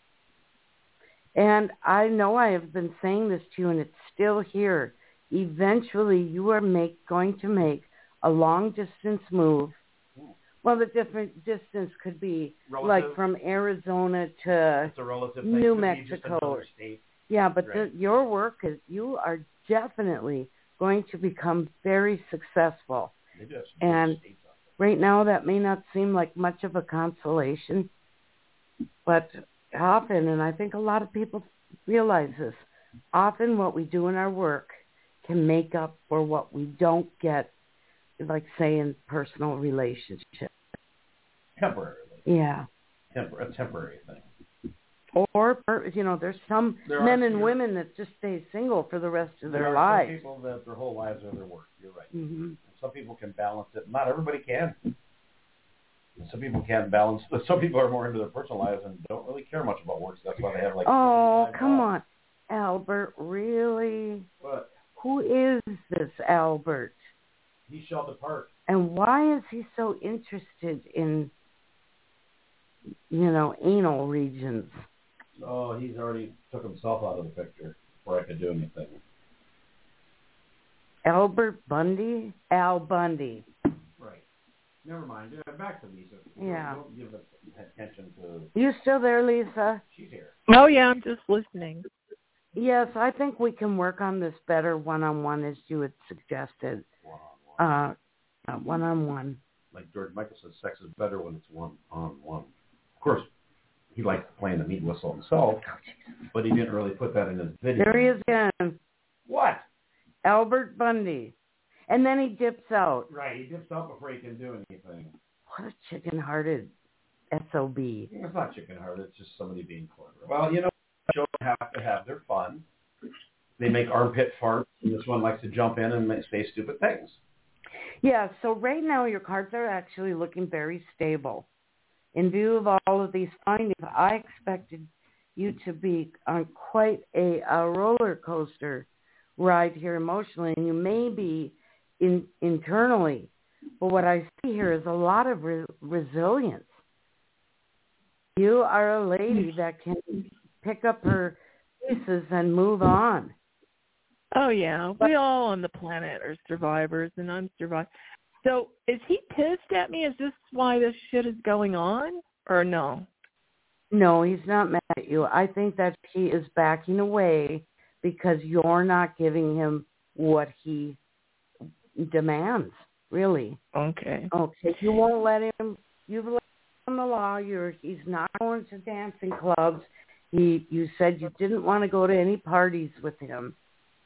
And I know I have been saying this to you, and it's still here. Eventually, you are going to make a long-distance move. Well, the different distance could be like from Arizona to New Mexico. Yeah, but your work is, you are definitely going to become very successful. And right now, that may not seem like much of a consolation, but often, and I think a lot of people realize this, often what we do in our work can make up for what we don't get, like, say, in personal relationships. Temporarily. Yeah. A temporary thing. Or, there's some men and women that just stay single for the rest of their lives. There are some people that their whole lives are their work. You're right. Mm-hmm. Some people can balance it. Not everybody can. Some people can't balance. Some people are more into their personal lives and don't really care much about work. So that's why they have like. Oh, come on, Albert! Really? What? Who is this Albert? He's Sheldon Park. And why is he so interested in, anal regions? Oh, he's already took himself out of the picture before I could do anything. Albert Bundy? Al Bundy. Right. Never mind. Back to Lisa. Yeah. Don't give attention to... You still there, Lisa? She's here. Oh, yeah, I'm just listening. Yes, I think we can work on this better one-on-one, as you had suggested. One-on-one. Like George Michael says, sex is better when it's one-on-one. Of course, he likes playing the meat whistle himself, but he didn't really put that in his video. There he is again. What? Albert Bundy. And then he dips out. Right, he dips out before he can do anything. What a chicken-hearted SOB. It's not chicken-hearted, it's just somebody being clever. Well, shows have to have their fun. They make armpit farts, and this one likes to jump in and say stupid things. Yeah, so right now your cards are actually looking very stable. In view of all of these findings, I expected you to be on quite a roller coaster ride here emotionally, and you may be internally. But what I see here is a lot of resilience. You are a lady that can pick up her pieces and move on. Oh, yeah. We all on the planet are survivors, and I'm surviving. So is he pissed at me? Is this why this shit is going on, or no? No, he's not mad at you. I think that he is backing away because you're not giving him what he demands, really. Okay. Okay. You won't let him. You've let him the law. He's not going to dancing clubs. You said you didn't want to go to any parties with him.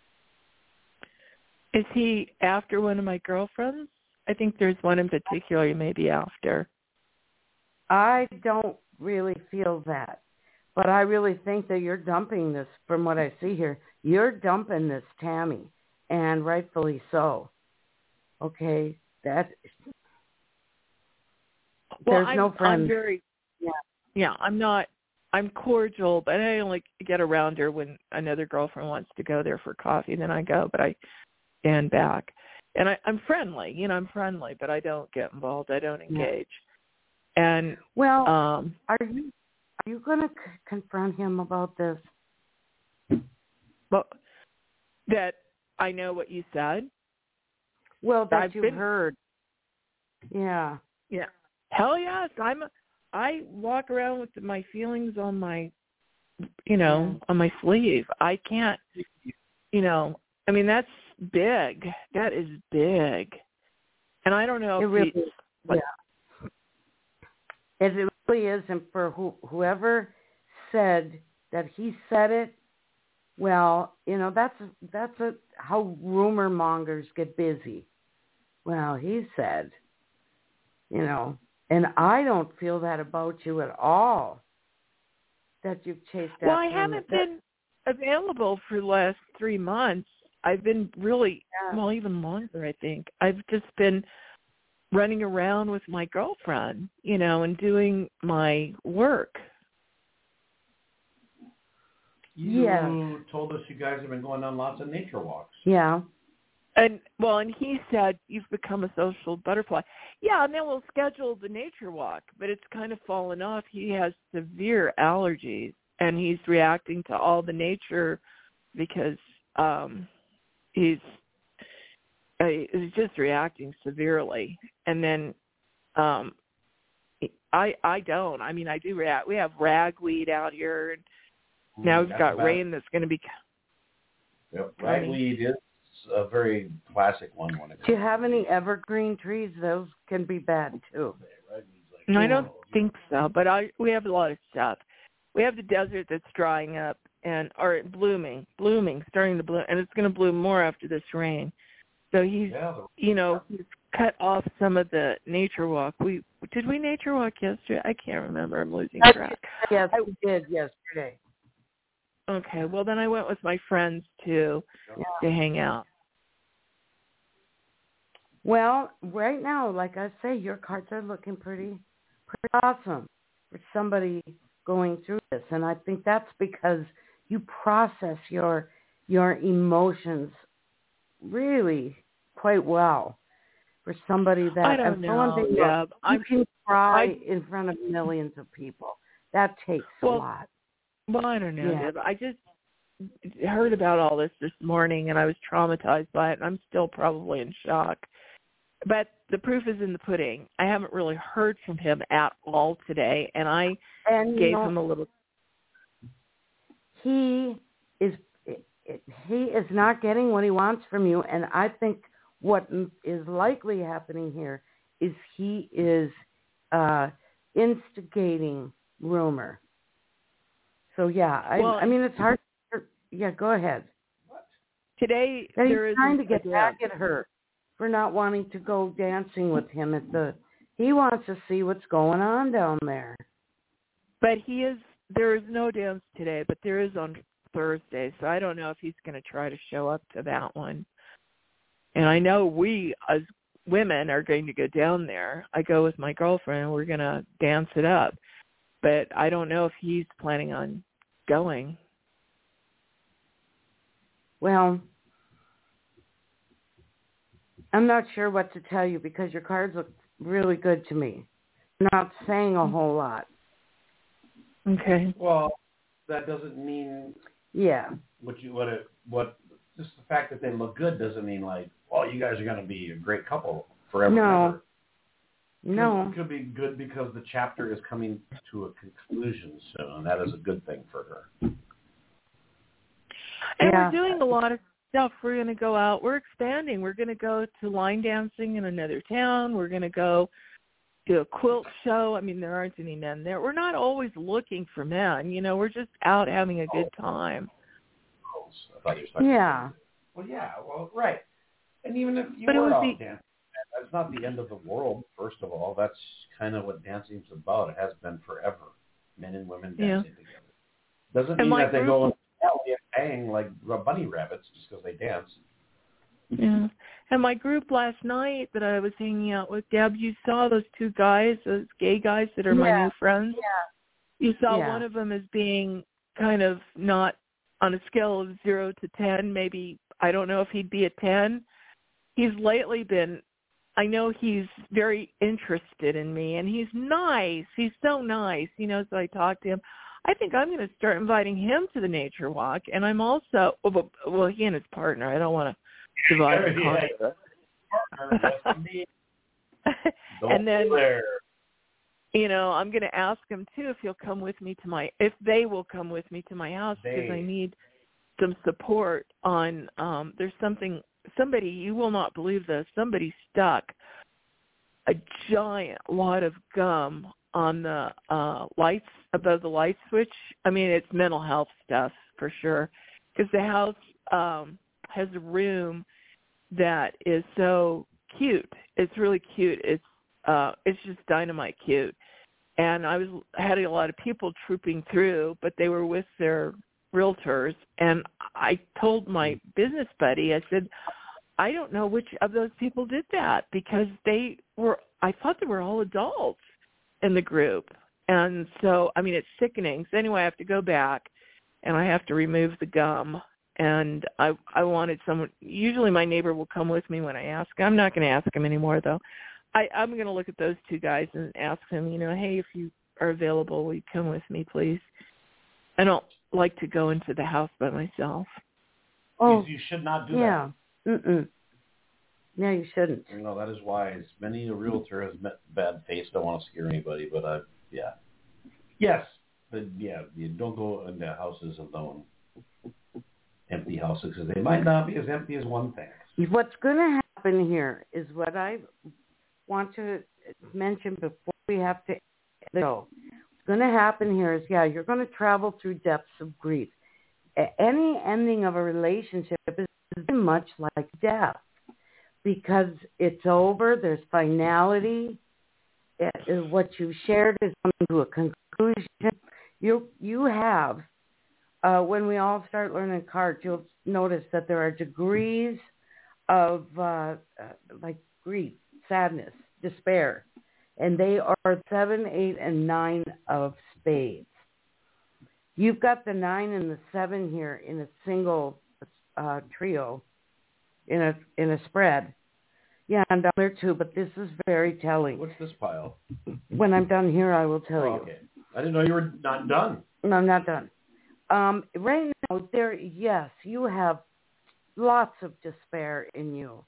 Is he after one of my girlfriends? I think there's one in particular he may be after. I don't really feel that. But I really think that you're dumping this, from what I see here. You're dumping this Tammy, and rightfully so. Okay? There's no friends. I'm very, yeah, I'm not, I'm cordial, but I only get around her when another girlfriend wants to go there for coffee, then I go. But stand back. And I'm friendly, you know, I'm friendly, but I don't get involved. I don't engage. Yeah. And well, are you going to confront him about this? Well, that I know what you said. Well, that you've heard. Yeah. Yeah. Hell yes. I walk around with my feelings on my, you know, on my sleeve. I can't, you know, I mean, that's big. That is big. And I don't know if really is. Yeah. It really is. And for whoever said that he said it, well, you know, that's how rumor mongers get busy. Well, he said, you know, and I don't feel that about you at all, that you've chased after him. Well, I haven't been available for the last 3 months. I've been really, well, even longer, I think. I've just been running around with my girlfriend, you know, and doing my work. You told us you guys have been going on lots of nature walks. Yeah. And he said, you've become a social butterfly. Yeah, and then we'll schedule the nature walk, but it's kind of fallen off. He has severe allergies, and he's reacting to all the nature because he's just reacting severely. And then I don't. I mean, I do react. We have ragweed out here, and now we've got rain that's going to be. Yep, ragweed is a very classic one. Do you have any evergreen trees? Those can be bad too. No, I don't think so, but we have a lot of stuff. We have the desert that's drying up or blooming, starting to bloom, and it's going to bloom more after this rain. So he's cut off some of the nature walk. Did we nature walk yesterday? I can't remember. I'm losing track. Yes, we did yesterday. Okay, well then I went with my friends to hang out. Well, right now, like I say, your cards are looking pretty awesome for somebody going through this, and I think that's because you process your emotions really quite well. For somebody that I don't know. You can cry in front of millions of people. That takes a lot. Well, I don't know, Deb. I just heard about all this morning, and I was traumatized by it, and I'm still probably in shock. But the proof is in the pudding. I haven't really heard from him at all today, and I gave him a little. He is not getting what he wants from you, and I think what is likely happening here is he is instigating rumor. So I mean it's hard. Go ahead. Today he's there trying to get back at her for not wanting to go dancing with him he wants to see what's going on down there. But there is no dance today, but there is on Thursday, so I don't know if he's going to try to show up to that one. And I know we as women are going to go down there. I go with my girlfriend and we're going to dance it up. But I don't know if he's planning on going. Well, I'm not sure what to tell you because your cards look really good to me. Not saying a whole lot. Okay. Well, that doesn't mean what just the fact that they look good doesn't mean like, well, you guys are going to be a great couple forever. No. It could be good because the chapter is coming to a conclusion soon, and that is a good thing for her. And we're doing a lot of stuff. We're going to go out. We're expanding. We're going to go to line dancing in another town. We're going to go to a quilt show. I mean, there aren't any men there. We're not always looking for men. You know, we're just out having a good time. I thought you were Well, right. And even if you were out dancing, that's not the end of the world, first of all. That's kind of what dancing's about. It has been forever. Men and women dancing together. Doesn't mean that they go and bang like bunny rabbits just because they dance. Yeah. And my group last night that I was hanging out with, Deb, you saw those two guys, those gay guys that are my new friends? Yeah. You saw one of them as being kind of not on a scale of 0 to 10, maybe I don't know if he'd be a 10. He's lately been, I know he's very interested in me, and he's nice. He's so nice, so I talk to him. I think I'm going to start inviting him to the nature walk, and I'm also, well, he and his partner. I don't want to divide and conquer. And then, I'm going to ask him too if he'll come with me if they will come with me to my house, because I need some support on. There's somebody, you will not believe this. Somebody stuck a giant wad of gum on the lights above the light switch. I mean, it's mental health stuff for sure, because the house has a room that is so cute. It's really cute. It's just dynamite cute. And I had a lot of people trooping through, but they were with their realtors. And I told my business buddy, I said, I don't know which of those people did that, because I thought they were all adults in the group. And so, I mean, it's sickening. So anyway, I have to go back and I have to remove the gum. And I wanted someone, usually my neighbor will come with me when I ask. I'm not going to ask him anymore, though. I'm going to look at those two guys and ask him, hey, if you are available, will you come with me, please? I don't like to go into the house by myself. Oh, you should not do that. Yeah. Mm-mm. No, you shouldn't. That is wise. Many a realtor has met bad face. Don't want to scare anybody, but yeah. Yes, but yeah, you don't go into houses alone. Empty houses, because they might not be as empty as one thinks. What's going to happen here is what I want to mention before we have to go. What's going to happen here is, you're going to travel through depths of grief. Any ending of a relationship is very much like death, because it's over. There's finality. What you shared is coming to a conclusion. You have. When we all start learning cards, you'll notice that there are degrees of like grief, sadness, despair, and they are 7, 8, and 9 of spades. You've got the 9 and the 7 here in a single trio, in a spread. Yeah, I'm down there too, but this is very telling. What's this pile? When I'm done here, I will tell you. Okay. I didn't know you were not done. No, I'm not done. Right now, you have lots of despair in you.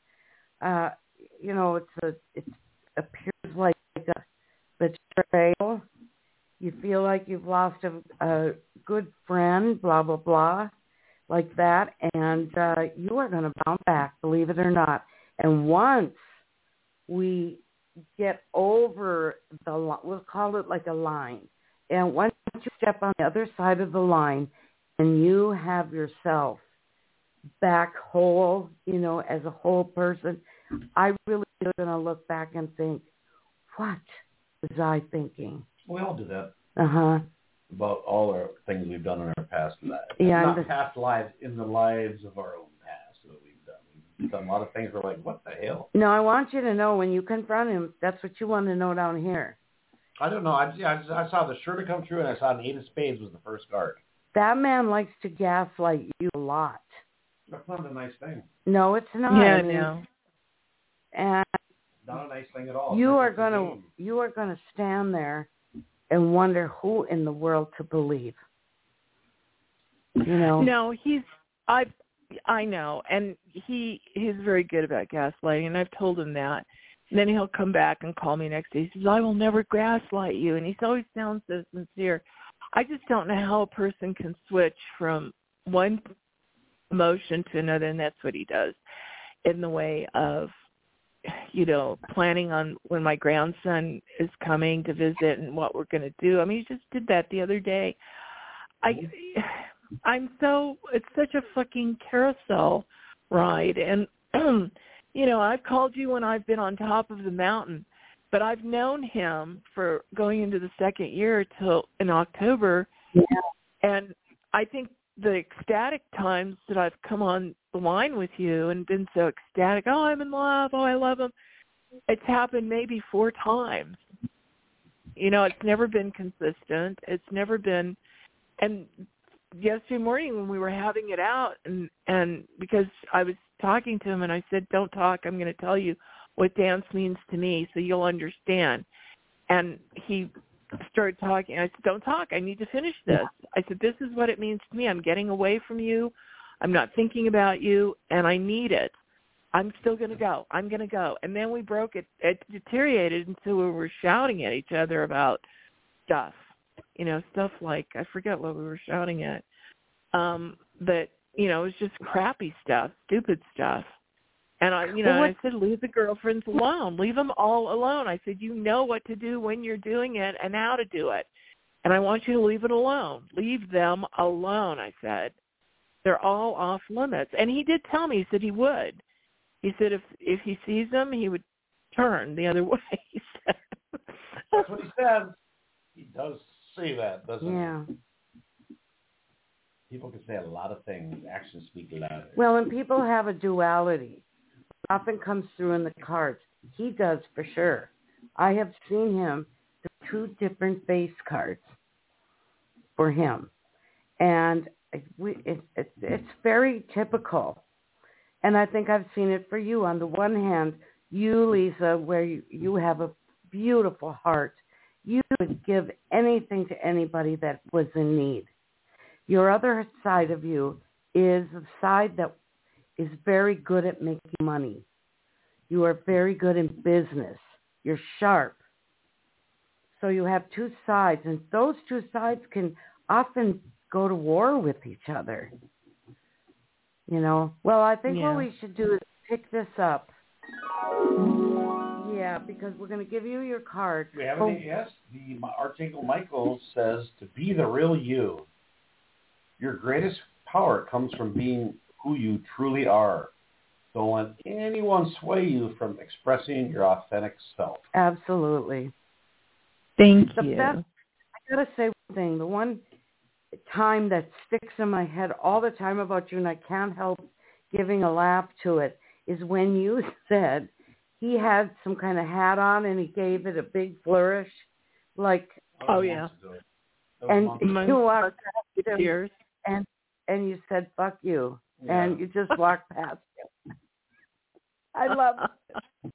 It appears like a betrayal. You feel like you've lost a good friend, blah, blah, blah, like that. And you are going to bounce back, believe it or not. And once we get over we'll call it like a line. And once you step on the other side of the line and you have yourself back whole, as a whole person, I really am going to look back and think, what was I thinking? We all do that. Uh-huh. About all our things we've done in our past lives. Yeah, not past lives, in the lives of our own past that we've done. We've done a lot of things we're like, what the hell? No, I want you to know when you confront him, that's what you want to know down here. I don't know. I saw the Sure to come true, and I saw an 8 of spades was the first card. That man likes to gaslight you a lot. That's not a nice thing. No, it's not. Yeah, no. And not a nice thing at all. You are gonna stand there and wonder who in the world to believe. No, I know, and he's very good about gaslighting, and I've told him that. And then he'll come back and call me next day. He says, I will never gaslight you. And he always sounds so sincere. I just don't know how a person can switch from one emotion to another, and that's what he does in the way of, planning on when my grandson is coming to visit and what we're going to do. I mean, he just did that the other day. It's such a fucking carousel ride. And, I've called you when I've been on top of the mountain, but I've known him for going into the second year till in October. Yeah. And I think the ecstatic times that I've come on the line with you and been so ecstatic, oh, I'm in love, oh, I love him, it's happened maybe 4 times. It's never been consistent. It's never been, and yesterday morning when we were having it out, and because I was talking to him, and I said, "Don't talk. I'm going to tell you what dance means to me, so you'll understand." And he started talking. I said, "Don't talk. I need to finish this." I said, "This is what it means to me. I'm getting away from you. I'm not thinking about you, and I need it. I'm still going to go. I'm going to go." And then we broke it. It deteriorated until we were shouting at each other about stuff. Stuff like, I forget what we were shouting at. But, it was just crappy stuff, stupid stuff. And I said, leave the girlfriends alone. Leave them all alone. I said, you know what to do when you're doing it and how to do it. And I want you to leave it alone. Leave them alone, I said. They're all off limits. And he did tell me, he said he would. He said if he sees them, he would turn the other way, he said. That's what he said. He does say that, doesn't he? People can say a lot of things. Actions speak louder. Well, and people have a duality. It often comes through in the cards. He does for sure. I have seen him through 2 different face cards for him. And it's very typical. And I think I've seen it for you. On the one hand, you, Lisa, where you have a beautiful heart. You would give anything to anybody that was in need. Your other side of you is the side that is very good at making money. You are very good in business. You're sharp. So you have 2 sides, and those 2 sides can often go to war with each other. Well, I think what we should do is pick this up. Yeah, because we're going to give you your card. We have anything? Yes. The Archangel Michael says to be the real you. Your greatest power comes from being who you truly are. Don't let anyone sway you from expressing your authentic self. Absolutely. Thank you. I got to say one thing. The one time that sticks in my head all the time about you, and I can't help giving a laugh to it, is when you said he had some kind of hat on and he gave it a big flourish. Like, oh yeah. And you walked past him and you said, "Fuck you." Yeah. And you just walked past him. I love it.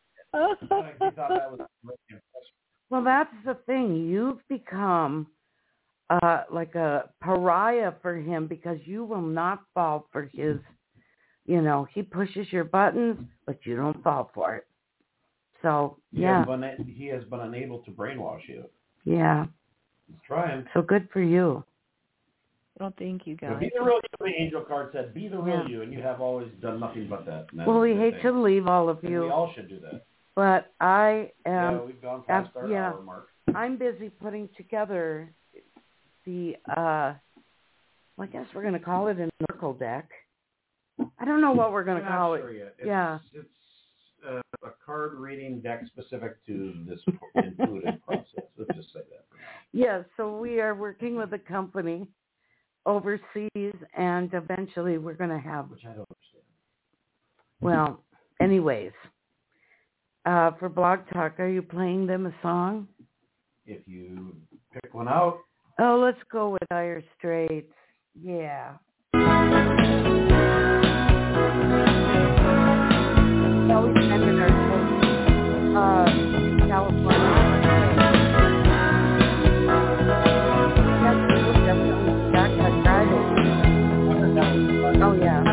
Well, that's the thing. You've become like a pariah for him because you will not fall for his, he pushes your buttons, but you don't fall for it. So, He has been unable to brainwash you. Yeah. He's trying. So good for you. Well, thank you, guys. Be the real you. The angel card said, be the real you, and you have always done nothing but that. Well, we hate to leave all of you. And we all should do that. But I am... Yeah, we've gone past our hour mark. I'm busy putting together the, I guess we're going to call it an oracle deck. I don't know what we're going to call it. Sure yet. It's a card reading deck specific to this intuitive process. Let's just say that. Yes, so we are working with a company overseas, and eventually we're going to have... Which I don't understand. Well, anyways, for Blog Talk, are you playing them a song? If you pick one out. Oh, let's go with Dire Straits. Yeah. Yeah, we ended our trip California. Yes, we will definitely back on Friday. Oh, yeah.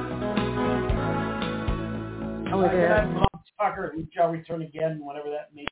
Yeah. Oh, it is. Blog Talker, who shall return again whenever that may